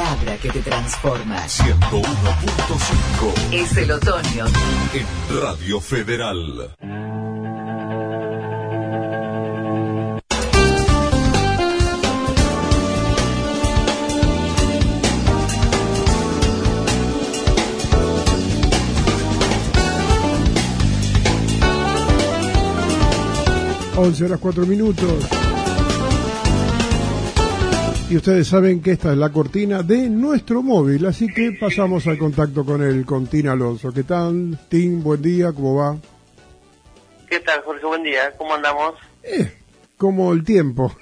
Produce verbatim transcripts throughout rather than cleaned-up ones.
palabra que te transforma. ciento uno punto cinco. Es el otoño. En Radio Federal. once horas cuatro minutos. Y ustedes saben que esta es la cortina de nuestro móvil, así que pasamos al contacto con él, con Tim Alonso. ¿Qué tal, Tim? Buen día, ¿cómo va? ¿Qué tal, Jorge? Buen día, ¿cómo andamos? Eh, como el tiempo.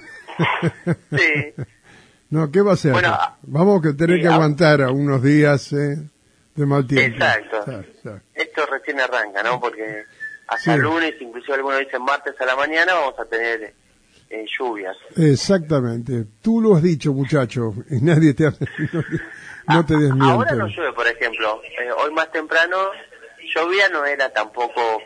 Sí. No, ¿qué va a ser? Bueno, vamos a tener sí, que aguantar a unos días eh, de mal tiempo. Exacto. Claro, claro. Esto recién arranca, ¿no? Porque hasta Sí. el lunes, inclusive algunos dicen martes a la mañana, vamos a tener eh, lluvias. Exactamente. Tú lo has dicho, muchacho, y nadie te ha... no, no te desmiente. Ahora no llueve, por ejemplo. Eh, hoy más temprano llovía, no era tampoco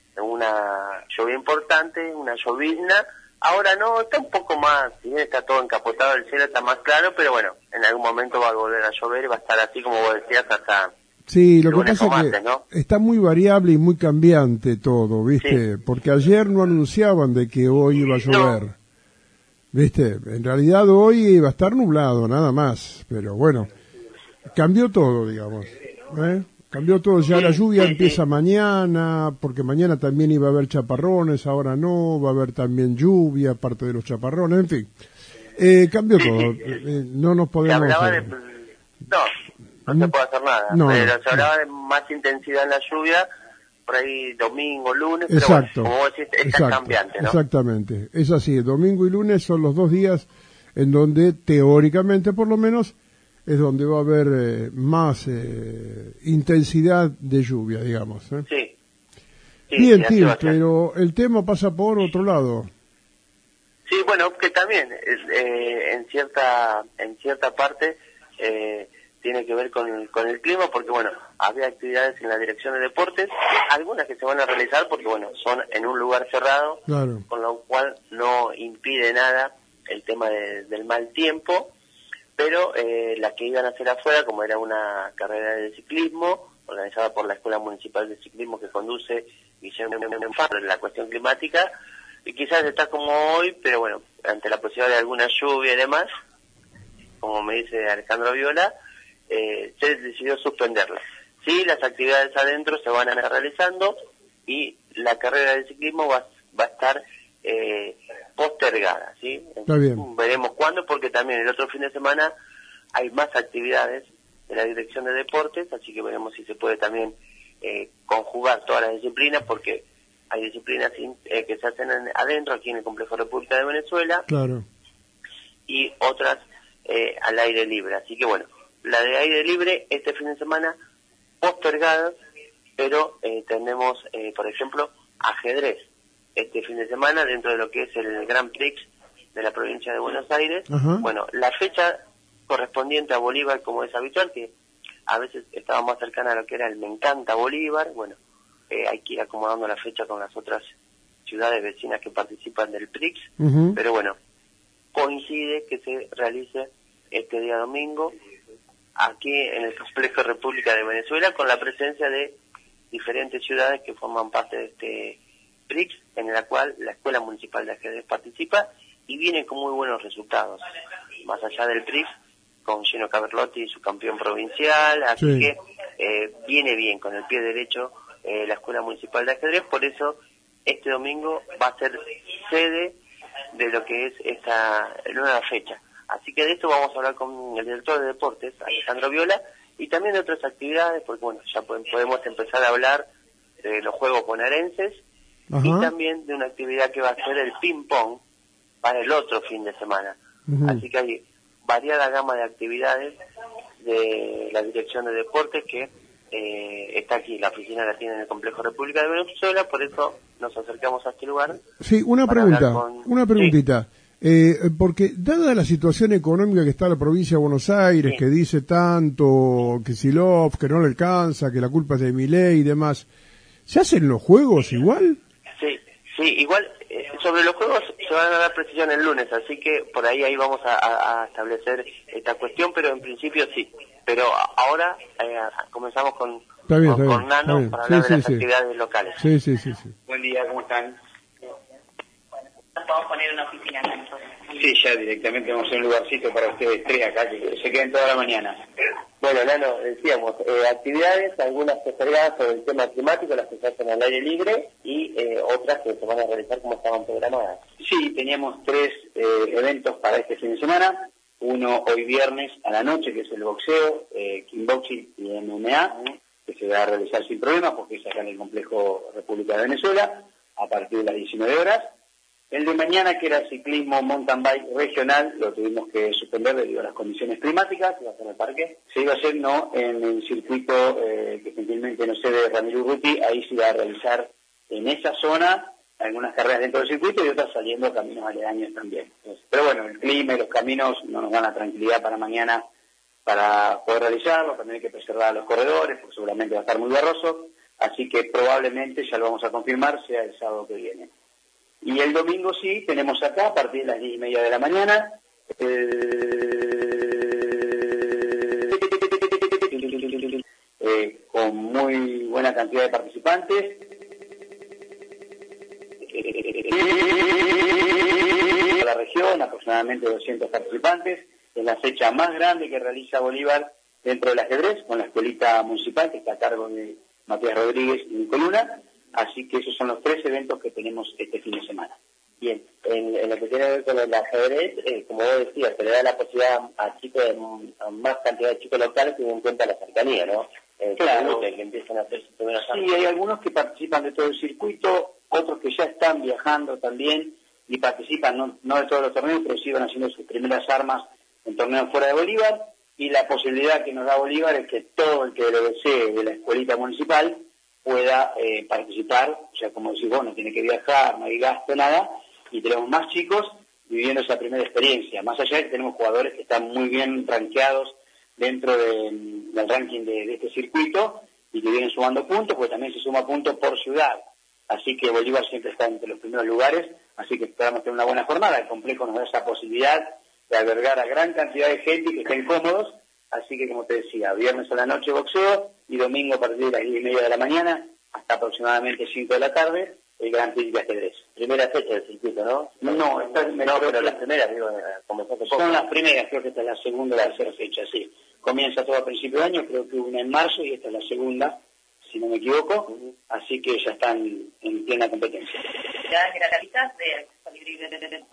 una lluvia importante, una llovizna. Ahora no, está un poco más, si bien está todo encapotado, el cielo está más claro, pero bueno, en algún momento va a volver a llover y va a estar así como vos decías hasta... Sí, lo que lunes pasa o es que martes, ¿no? está muy variable y muy cambiante todo, ¿viste? Sí. Porque ayer no anunciaban de que hoy iba a llover, No. ¿viste? En realidad hoy iba a estar nublado, nada más, pero bueno, cambió todo, digamos, ¿eh? Cambió todo, ya Sí, la lluvia sí, empieza sí. mañana, porque mañana también iba a haber chaparrones, ahora no, va a haber también lluvia, aparte de los chaparrones, en fin. Eh, cambió Sí, todo, sí. eh, no nos Se podemos... hablaba de... eh, No, no se puede hacer nada, No, pero no, se hablaba de más intensidad en la lluvia, por ahí domingo, lunes, Exacto, pero bueno, como vos decís, está exacto, cambiante, ¿no? exactamente. Es así, domingo y lunes son los dos días en donde teóricamente por lo menos es donde va a haber eh, más eh, intensidad de lluvia, digamos. ¿eh? Sí. Sí, Bien, sí, así Tim, va a ser. pero el tema pasa por otro lado. Sí, bueno, que también es, eh, en cierta en cierta parte eh, tiene que ver con el, con el clima, porque bueno, había actividades en la dirección de deportes, algunas que se van a realizar porque bueno, son en un lugar cerrado, Claro. con lo cual no impide nada el tema de, del mal tiempo, pero eh, las que iban a hacer afuera, como era una carrera de ciclismo organizada por la Escuela Municipal de Ciclismo que conduce Guillermo Enfaro en la cuestión climática, y quizás está como hoy, pero bueno, ante la posibilidad de alguna lluvia y demás, como me dice Alejandro Viola, eh, se decidió suspenderla. Sí, las actividades adentro se van a estar realizando y la carrera de ciclismo va, va a estar eh, postergada, ¿sí? Está bien. Veremos cuándo, porque también el otro fin de semana hay más actividades de la Dirección de Deportes, así que veremos si se puede también eh, conjugar todas las disciplinas, porque hay disciplinas eh, que se hacen en, adentro, aquí en el Complejo República de Venezuela, Claro. y otras eh, al aire libre. Así que bueno, la de aire libre este fin de semana postergadas, pero eh, tenemos, eh, por ejemplo, ajedrez este fin de semana dentro de lo que es el Grand Prix de la provincia de Buenos Aires. Ajá. Bueno, la fecha correspondiente a Bolívar, como es habitual, que a veces estaba más cercana a lo que era el Me Encanta Bolívar, bueno, eh, hay que ir acomodando la fecha con las otras ciudades vecinas que participan del Prix, Ujú. pero bueno, coincide que se realice este día domingo aquí en el Complejo República de Venezuela, con la presencia de diferentes ciudades que forman parte de este Prix, en la cual la Escuela Municipal de Ajedrez participa y viene con muy buenos resultados. Más allá del Prix, con Gino Caberlotti, su campeón provincial, así Sí. que eh, viene bien, con el pie derecho, eh, la Escuela Municipal de Ajedrez, por eso este domingo va a ser sede de lo que es esta nueva fecha. Así que de esto vamos a hablar con el director de deportes, Alejandro Viola, y también de otras actividades, porque bueno, ya podemos empezar a hablar de los Juegos Bonaerenses, Ajá. y también de una actividad que va a ser el ping-pong para el otro fin de semana. Ujú. Así que hay variada gama de actividades de la Dirección de Deportes que eh, está aquí, la oficina la tiene en el Complejo República de Venezuela, por eso nos acercamos a este lugar. Sí, una para pregunta, hablar con- una preguntita. Eh, porque dada la situación económica que está la provincia de Buenos Aires, Sí. que dice tanto que Silov, que no le alcanza, que la culpa es de Milei y demás, ¿se hacen los juegos igual? Sí, sí, igual, eh, Eh, sobre los juegos se van a dar precisión el lunes, así que por ahí ahí vamos a, a, a establecer esta cuestión, pero en principio sí. Pero ahora eh, comenzamos con, está bien, con, está con bien, Nano bien. para Sí, hablar sí, de las sí. actividades locales. Sí, sí, sí, sí. Buen día, ¿cómo están? Nos podemos poner una oficina acá nosotros. Sí, ya directamente vamos a hacer un lugarcito para ustedes tres acá, que se queden toda la mañana. Bueno, Nano, decíamos, eh, actividades, algunas postergadas sobre el tema climático, las que se hacen al aire libre, y eh, otras que se van a realizar como estaban programadas. Sí, teníamos tres eh, eventos para este fin de semana. Uno hoy viernes a la noche, que es el boxeo, eh, kickboxing y M M A, que se va a realizar sin problemas porque es acá en el complejo República de Venezuela, a partir de las diecinueve horas. El de mañana, que era ciclismo mountain bike regional, lo tuvimos que suspender debido a las condiciones climáticas. ¿Se va a hacer en el parque? Se iba a hacer, no, en el circuito eh, que gentilmente nos cede Ramiro Urruti. Ahí se iba a realizar en esa zona algunas carreras dentro del circuito y otras saliendo a caminos aledaños también. Pero bueno, el clima y los caminos no nos dan la tranquilidad para mañana para poder realizarlo, también hay que preservar a los corredores, porque seguramente va a estar muy barroso, así que probablemente, ya lo vamos a confirmar, sea el sábado que viene. Y el domingo sí, tenemos acá, a partir de las diez y media de la mañana, eh, eh, con muy buena cantidad de participantes. La región, aproximadamente doscientos participantes, es la fecha más grande que realiza Bolívar dentro del ajedrez, con la escuelita municipal que está a cargo de Matías Rodríguez y Nicoluna. Así que esos son los tres eventos que tenemos este fin de semana. Bien, en, en lo que tiene que ver con el ajedrez, eh, como vos decías, se le da la posibilidad a chicos, a más cantidad de chicos locales, teniendo en cuenta la cercanía, ¿no? Eh, Claro. Que, que empiezan a hacer sus primeras armas. Sí, hay algunos que participan de todo el circuito, otros que ya están viajando también y participan, no, no de todos los torneos, pero sí van haciendo sus primeras armas en torneos fuera de Bolívar. Y la posibilidad que nos da Bolívar es que todo el que lo desee de la escuelita municipal pueda eh, participar, o sea, como decís vos, no tiene que viajar, no hay gasto, nada, y tenemos más chicos viviendo esa primera experiencia. Más allá de que tenemos jugadores que están muy bien rankeados dentro de, del ranking de, de este circuito y que vienen sumando puntos, pues también se suma puntos por ciudad. Así que Bolívar siempre está entre los primeros lugares, así que esperamos tener una buena jornada. El complejo nos da esa posibilidad de albergar a gran cantidad de gente y que estén cómodos. Así que, como te decía, viernes a la noche boxeo y domingo a partir de las diez y media de la mañana hasta aproximadamente cinco de la tarde, el Gran Prix de ajedrez. Primera fecha del circuito, ¿no? No, esta es No, pero las primeras, digo, comenzó hace poco. son las primeras, creo que esta es la segunda o la tercera fecha, sí. Comienza todo a principio de año, creo que una en marzo y esta es la segunda, si no me equivoco, uh-huh. Así que ya están en plena competencia. ¿Actividades gratuitas de libre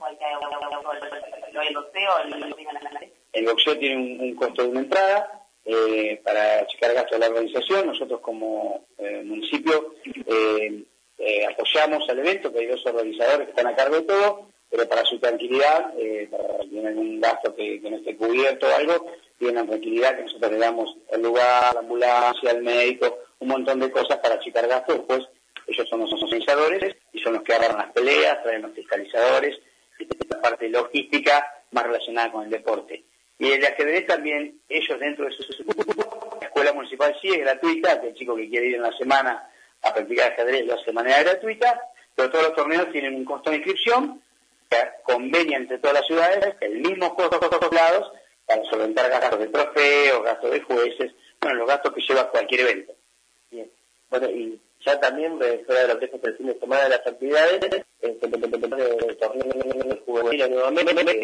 el boxeo, el boxeo tiene un, un costo de una entrada eh, para checar gastos de la organización. Nosotros como eh, municipio eh, eh, apoyamos al evento, que hay dos organizadores que están a cargo de todo, pero para su tranquilidad, eh, para que tienen algún gasto que, que no esté cubierto o algo, tienen tranquilidad que nosotros le damos el lugar, la ambulancia, el médico, un montón de cosas para checar gastos. Después ellos son los organizadores y son los que agarran las peleas, traen los fiscalizadores, la parte logística más relacionada con el deporte. Y el ajedrez también, ellos dentro de su, su, su la escuela municipal sí es gratuita, que el chico que quiere ir en la semana a practicar ajedrez lo hace de manera gratuita, pero todos los torneos tienen un costo de inscripción, que convenia entre todas las ciudades, el mismo costo de todos lados, para solventar gastos de trofeos, gastos de jueces, bueno, los gastos que lleva cualquier evento. Bien. Bueno, y ya también, fuera de lo que es el fin de semana de las actividades, el torneo juvenil nuevamente,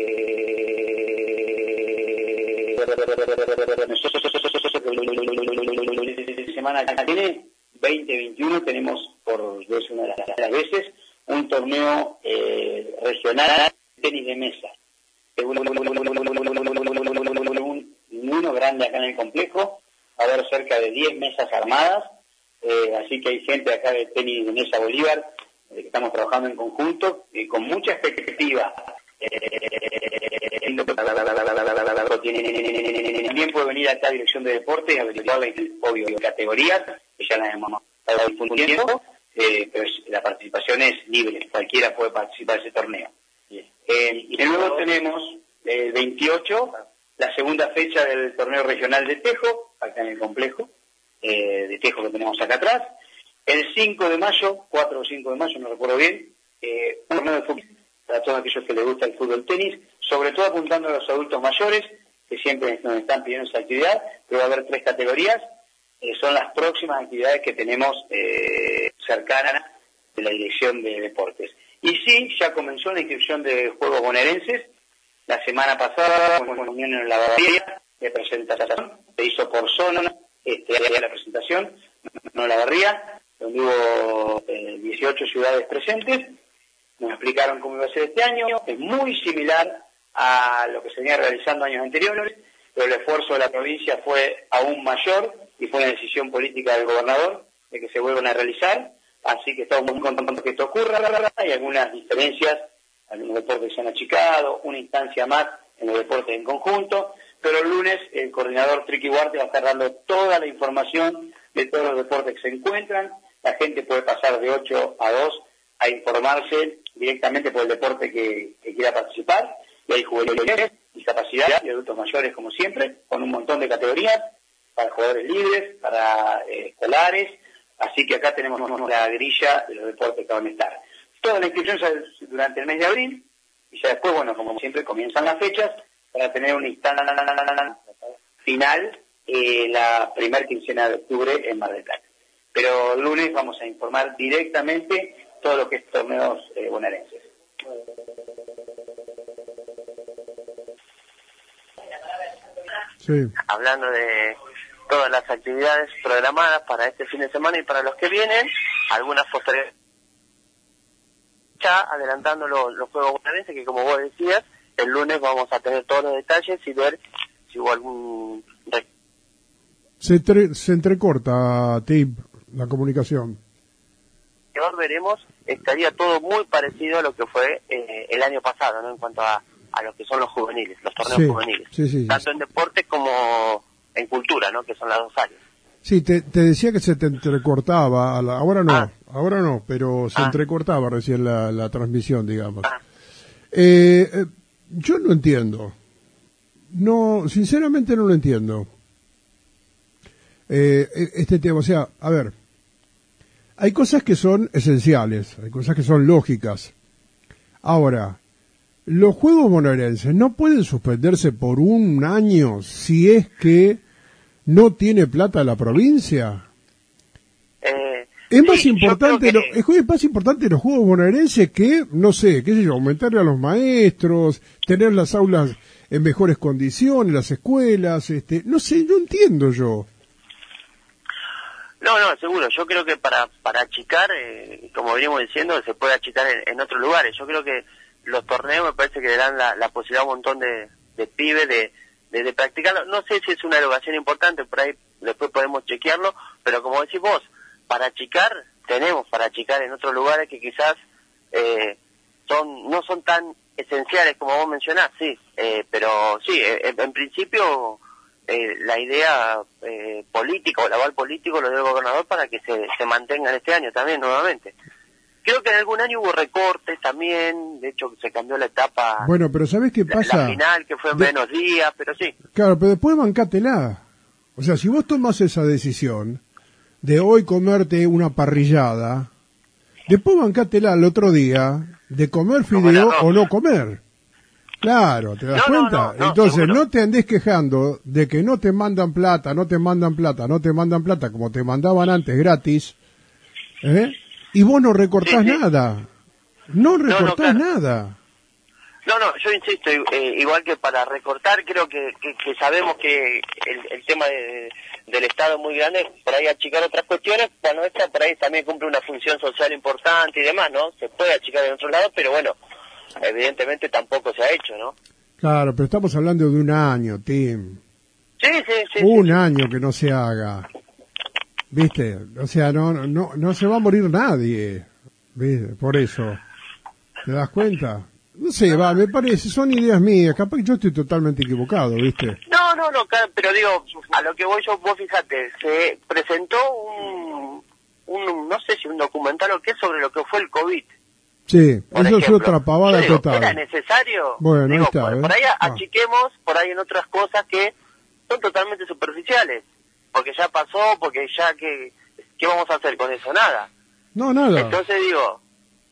nosotros semana que viene, veinte veintiuno, tenemos por vez una de las veces un torneo eh, regional de tenis de mesa. Uno grande acá en el complejo, va a haber cerca de diez mesas armadas. Eh, así que hay gente acá de tenis de mesa Bolívar, eh, que estamos trabajando en conjunto, eh, con mucha expectativa. También puede venir acá a Dirección de Deportes a averiguar las obvio, categorías, que ya las hemos estado difundiendo, eh, pero la participación es libre, cualquiera puede participar de ese torneo. Eh, y luego tenemos el eh, veintiocho, la segunda fecha del torneo regional de Tejo, acá en el complejo. Eh, de Tejo que tenemos acá atrás, el cinco de mayo, cuatro o cinco de mayo, no recuerdo bien, eh, un torneo de fútbol para todos aquellos que les gusta el fútbol tenis, sobre todo apuntando a los adultos mayores, que siempre nos están pidiendo esa actividad, pero va a haber tres categorías, eh, son las próximas actividades que tenemos eh, cercanas de la Dirección de Deportes. Y sí, ya comenzó la inscripción de Juegos Bonaerenses, la semana pasada, con reunión en la barría de presentación, se hizo por zona, este, la presentación, no la barría, donde hubo eh, dieciocho ciudades presentes, nos explicaron cómo iba a ser este año, es muy similar a lo que se venía realizando años anteriores, pero el esfuerzo de la provincia fue aún mayor y fue una decisión política del gobernador de que se vuelvan a realizar, así que estamos muy contentos que esto ocurra. Hay algunas diferencias, algunos deportes se han achicado, una instancia más en los deportes en conjunto, pero el lunes el coordinador Triqui Huarte va a estar dando toda la información de todos los deportes que se encuentran. La gente puede pasar de ocho a dos a informarse directamente por el deporte que, que quiera participar, y hay juveniles, discapacidad y adultos mayores como siempre, con un montón de categorías, para jugadores libres, para eh, escolares, así que acá tenemos la grilla de los deportes que van a estar. Toda la inscripción es durante el mes de abril, y ya después, bueno, como siempre, comienzan las fechas para tener una instancia final eh, la primera quincena de octubre en Mar del Plata. Pero el lunes vamos a informar directamente todo lo que es torneos eh, bonaerenses. Sí. Hablando de todas las actividades programadas para este fin de semana y para los que vienen, algunas posteriores, ya adelantando los, los juegos bonaerenses, que como vos decías, el lunes vamos a tener todos los detalles y ver si hubo algún... Se, tre- se entrecorta, Tim, la comunicación. Veremos, estaría todo muy parecido a lo que fue eh, el año pasado, ¿no? En cuanto a, a lo que son los juveniles, los torneos sí, juveniles, sí, sí, tanto sí. en deporte como en cultura, ¿no? Que son las dos áreas. Sí, te, te decía que se te entrecortaba, a la- ahora no, Ah. ahora no, pero se Ah. entrecortaba recién la, la transmisión, digamos. Ah. Eh, eh, yo no entiendo, no, sinceramente no lo entiendo. Eh, este tema, o sea, a ver, hay cosas que son esenciales, hay cosas que son lógicas. Ahora, los Juegos Bonaerenses no pueden suspenderse por un año si es que no tiene plata la provincia. Eh, Es más sí, importante, yo creo lo- que- es más importante los Juegos Bonaerenses que, no sé, qué sé yo, aumentarle a los maestros, tener las aulas en mejores condiciones, las escuelas, este, no sé, no entiendo yo. No, no, seguro. Yo creo que para para achicar, eh, como venimos diciendo, se puede achicar en, en otros lugares. Yo creo que los torneos me parece que le dan la, la posibilidad a un montón de, de pibes de, de, de practicarlo. No sé si es una erogación importante, por ahí después podemos chequearlo, pero como decís vos, para achicar, tenemos para achicar en otros lugares que quizás eh, son no son tan esenciales como vos mencionás, sí, eh, pero sí, eh, en, en principio... Eh, la idea eh, política o el aval político lo del gobernador para que se, se mantengan este año también nuevamente. Creo que en algún año hubo recortes también, de hecho se cambió la etapa, Bueno, pero ¿sabés qué la, pasa? la final que fue en De- menos días, pero sí. Claro, pero después bancátela. O sea, si vos tomás esa decisión de hoy comerte una parrillada, después bancátela al otro día de comer Comer fideo arroz. o no comer. Claro, ¿te das No, no, cuenta? no, no, Entonces, seguro. no te andes quejando de que no te mandan plata, no te mandan plata, no te mandan plata como te mandaban antes gratis, ¿eh? Y vos no recortás Sí, sí. nada. No recortás claro. nada. No, no, yo insisto, eh, igual que para recortar, creo que, que, que sabemos que el, el tema de, del Estado es muy grande, por ahí achicar otras cuestiones, bueno, esta por ahí también cumple una función social importante y demás, ¿no? Se puede achicar en otro lado, pero bueno, evidentemente tampoco se ha hecho, ¿no? Claro, pero estamos hablando de un año, Tim. Sí, sí, sí. Un sí. año que no se haga. ¿Viste? O sea, no no no se va a morir nadie. ¿Viste? Por eso. ¿Te das cuenta? No sé, va, me parece, son ideas mías. Capaz que yo estoy totalmente equivocado, ¿viste? No, no, no, claro, pero digo, a lo que voy yo, vos fíjate, se presentó un, un, no sé si un documental o qué, sobre lo que fue el COVID. Sí, Por eso es ejemplo. otra pavada Yo digo, total. ¿era necesario? Bueno, ahí Digo, está, por, ¿eh? por ahí Ah. achiquemos, por ahí en otras cosas que son totalmente superficiales. Porque ya pasó, porque ya que... ¿Qué vamos a hacer con eso? Nada. No, nada. Entonces digo,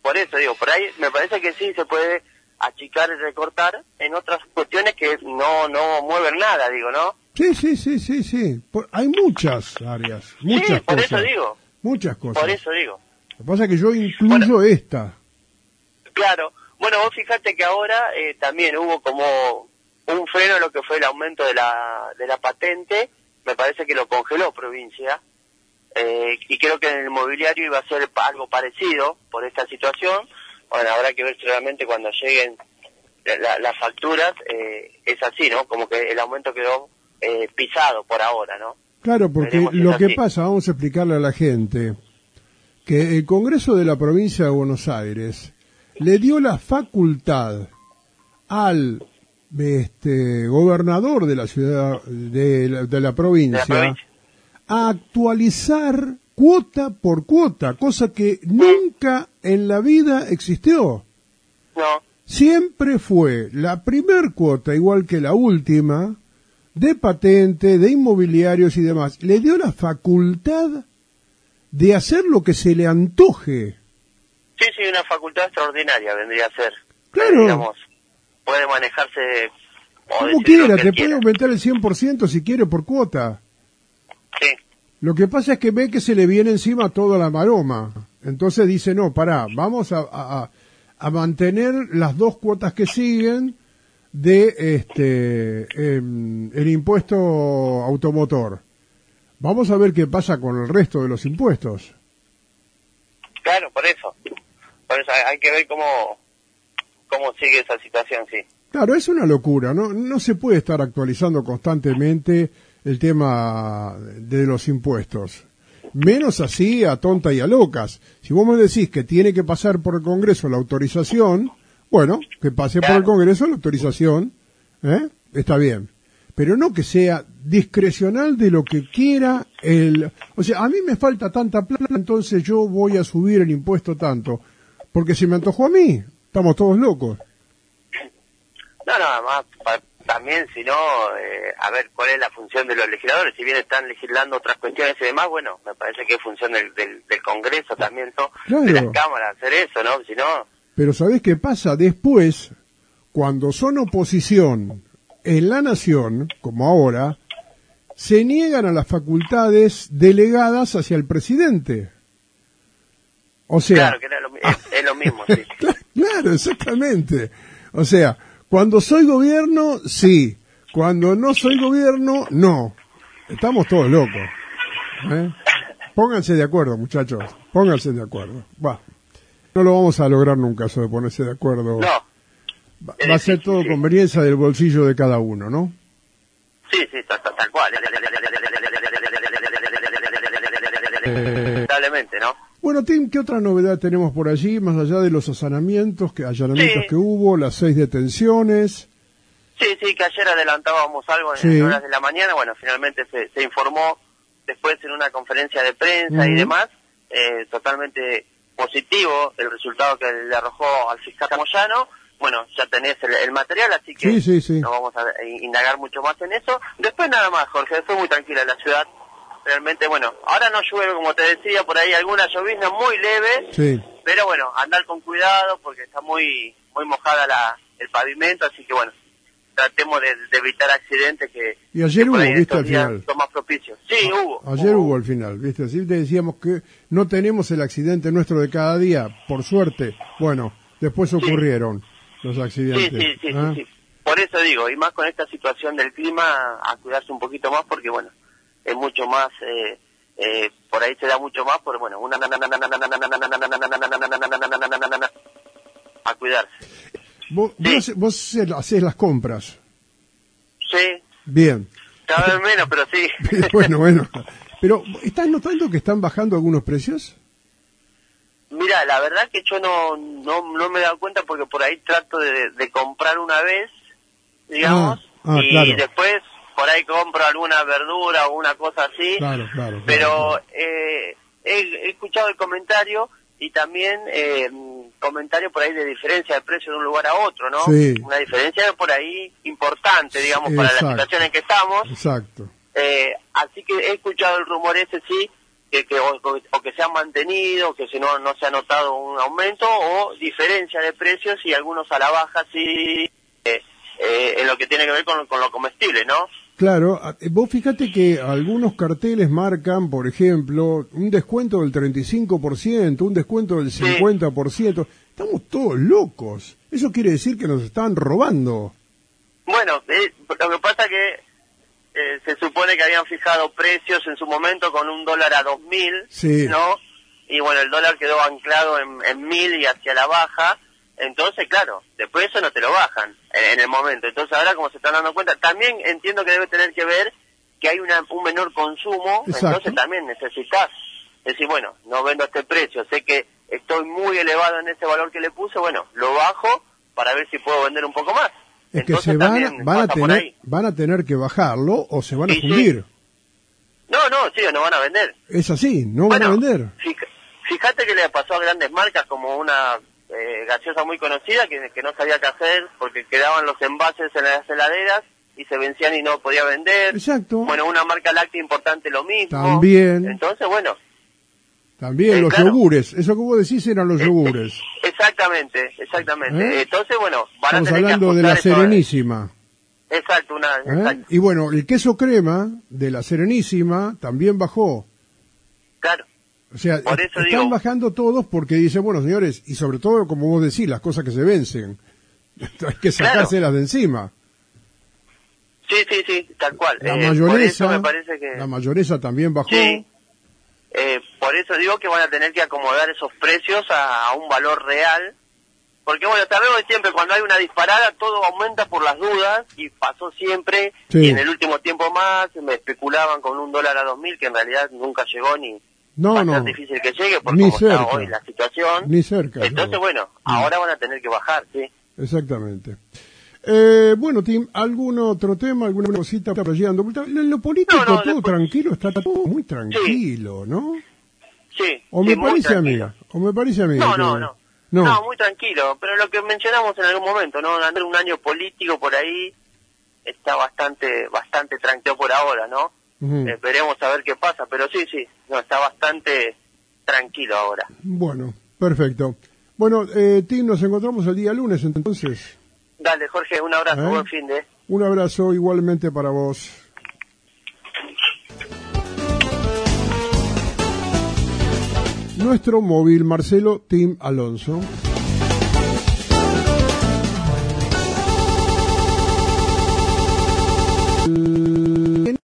por eso digo, por ahí me parece que sí se puede achicar y recortar en otras cuestiones que no no mueven nada, digo, ¿no? Sí, sí, sí, sí, sí. Por, hay muchas áreas, muchas sí, por cosas. eso digo. Muchas cosas. Por eso digo. Lo que pasa es que yo incluyo bueno, esta. Claro. Bueno, vos fijate que ahora eh, también hubo como un freno en lo que fue el aumento de la de la patente. Me parece que lo congeló provincia. Eh, y creo que en el mobiliario iba a ser algo parecido por esta situación. Bueno, habrá que ver si realmente cuando lleguen la, las facturas eh, es así, ¿no? Como que el aumento quedó eh, pisado por ahora, ¿no? Claro, porque Veremos si lo es que así. pasa, vamos a explicarle a la gente, que el Congreso de la Provincia de Buenos Aires le dio la facultad al este gobernador de la ciudad, de la, de la provincia, De la provincia. a actualizar cuota por cuota, cosa que nunca en la vida existió. No, Siempre fue la primer cuota, igual que la última, de patente, de inmobiliarios y demás. Le dio la facultad de hacer lo que se le antoje. sí, sí, una facultad extraordinaria vendría a ser. Claro. Eh, digamos, puede manejarse o Como decidir quiera, lo que te quiera. puede aumentar el cien por ciento si quiere por cuota. Sí, Lo que pasa es que ve que se le viene encima toda la maroma. Entonces dice, no, pará, vamos a, a, a mantener las dos cuotas que siguen de este em, el impuesto automotor. Vamos a ver qué pasa con el resto de los impuestos. claro, por eso. Por eso hay, hay que ver cómo cómo sigue esa situación, sí. Claro, es una locura, ¿no? No se puede estar actualizando constantemente el tema de los impuestos. Menos así a tonta y a locas. Si vos me decís que tiene que pasar por el Congreso la autorización, bueno, que pase por el Congreso la autorización, ¿eh? Está bien. Pero no que sea discrecional de lo que quiera el... O sea, a mí me falta tanta plata, entonces yo voy a subir el impuesto tanto. Porque se me antojó a mí. Estamos todos locos. No, nada más, pa- también, si no, eh, a ver cuál es la función de los legisladores. Si bien están legislando otras cuestiones y demás, bueno, me parece que es función del, del, del Congreso también, ¿no? Claro. De las cámaras, hacer eso, ¿no? Si no, Pero ¿sabés qué pasa? Después, cuando son oposición en la nación, como ahora, se niegan a las facultades delegadas hacia el presidente. O sea... claro que era lo mi- es, es lo mismo, sí. Claro, exactamente. O sea, cuando soy gobierno, sí. Cuando no soy gobierno, no. Estamos todos locos. ¿eh? Pónganse de acuerdo, muchachos. Pónganse de acuerdo. Va. No lo vamos a lograr nunca eso de ponerse de acuerdo. No, Va, es va a ser difícil, todo sí. conveniencia del bolsillo de cada uno, ¿no? sí, sí, tal, tal, tal cual. Lamentablemente, ¿no? Bueno, Tim, ¿qué otra novedad tenemos por allí, más allá de los allanamientos que, allanamientos Sí. que hubo, las seis detenciones? Sí, sí, que ayer adelantábamos algo en Sí. horas de la mañana, bueno, finalmente se, se informó después en una conferencia de prensa y Ujú. demás, eh, totalmente positivo el resultado que le arrojó al fiscal Moyano. Bueno, ya tenés el, el material, así que Sí, sí, sí. no vamos a eh, indagar mucho más en eso. Después nada más, Jorge, fue muy tranquila la ciudad. Realmente, bueno, ahora no llueve, como te decía, por ahí alguna llovizna muy leve, Sí. pero bueno, andar con cuidado porque está muy muy mojada la el pavimento, así que bueno, tratemos de, de evitar accidentes que, Y ayer que por hubo, ahí en ¿viste? estos Al días final. son más propicios. Sí, hubo. Ayer hubo al final, ¿viste? Así te decíamos que no tenemos el accidente nuestro de cada día, por suerte. Bueno, después ocurrieron los Sí, accidentes. sí, sí, ¿ah? sí, sí. Por eso digo, y más con esta situación del clima, a cuidarse un poquito más porque bueno, es mucho más, eh, eh, por ahí se da mucho más, por bueno, una a cuidarse. Vos, Sí. vos, vos hacés las compras. Sí, Bien. cada vez menos, pero sí. Bueno, bueno. Pero, ¿estás notando que están bajando algunos precios? Mira, la verdad que yo no, no, no me he dado cuenta porque por ahí trato de, de comprar una vez, digamos, Ah, ah, y claro. después por ahí compro alguna verdura o una cosa así, Claro, claro. claro, pero claro. eh, he, he escuchado el comentario y también eh, comentario por ahí de diferencia de precio de un lugar a otro, ¿no? Sí. Una diferencia por ahí importante, digamos, para Exacto. la situación en que estamos. Exacto. Eh, así que he escuchado el rumor ese, sí, que, que o, o que se han mantenido, que si no, no se ha notado un aumento, o diferencia de precios y algunos a la baja, sí, eh, eh, en lo que tiene que ver con, con lo comestible, ¿no? Claro, vos fíjate que algunos carteles marcan, por ejemplo, un descuento del treinta y cinco por ciento, un descuento del cincuenta por ciento. Sí. Estamos todos locos. Eso quiere decir que nos están robando. Bueno, eh, lo que pasa que eh, se supone que habían fijado precios en su momento con un dólar a dos mil, sí. ¿no? Y bueno, el dólar quedó anclado en, en mil y hacia la baja. Entonces, claro, después eso no te lo bajan en, en el momento. Entonces ahora, como se están dando cuenta, también entiendo que debe tener que ver que hay una, un menor consumo. Exacto. Entonces también necesitas decir, bueno, no vendo a este precio, sé que estoy muy elevado en ese valor que le puse, bueno, lo bajo para ver si puedo vender un poco más. Es Entonces, que se van, van, a tener, van a tener que bajarlo o se van a sí, fundir. Sí. No, no, sí, no van a vender. Es así, no bueno, van a vender. Fíjate, fíjate que le pasó a grandes marcas como una... Eh, gaseosa muy conocida que, que no sabía qué hacer porque quedaban los envases en las heladeras y se vencían y no podía vender. Exacto. Bueno, una marca láctea importante lo mismo. También. Entonces, bueno. También eh, los claro. yogures, eso que vos decís eran los eh, yogures. Eh, exactamente, exactamente. ¿Eh? Entonces, bueno, van Estamos a tener hablando que de la eso, Serenísima. Exacto, una. ¿Eh? Exacto. Y bueno, el queso crema de la Serenísima también bajó. Claro. O sea, Por eso están digo, bajando todos porque dicen, bueno, señores, y sobre todo, como vos decís, las cosas que se vencen, hay que sacárselas claro. de encima. Sí, sí, sí, tal cual. La eh, mayonesa, por eso me parece que... la mayonesa también bajó. Sí. Eh, por eso digo que van a tener que acomodar esos precios a, a un valor real, porque bueno, sabemos de siempre, cuando hay una disparada, todo aumenta por las dudas, y pasó siempre, sí. Y en el último tiempo más, me especulaban con un dólar a dos mil, que en realidad nunca llegó ni... No, va a no. ser difícil que llegue por ni cómo cerca. está hoy la situación. Ni cerca. Entonces, no. bueno, ahora van a tener que bajar, ¿sí? Exactamente. Eh, bueno, Tim, ¿algún otro tema, alguna cosita para llegando? En lo político no, no, todo después... tranquilo, está todo muy tranquilo, sí. ¿no? Sí. O sí, me parece a mí, o me parece a mí. No, que... no, no, no. No, muy tranquilo, pero lo que mencionamos en algún momento, ¿no? Andar un año político por ahí está bastante, bastante tranquilo por ahora, ¿no? Uh-huh. Eh, veremos a ver qué pasa, pero sí, sí, no, está bastante tranquilo ahora. Bueno, perfecto. Bueno, eh, Tim, nos encontramos el día lunes, entonces. Dale, Jorge, un abrazo, ¿Eh? Buen fin de... Un abrazo igualmente para vos. Nuestro móvil, Marcelo Tim Alonso.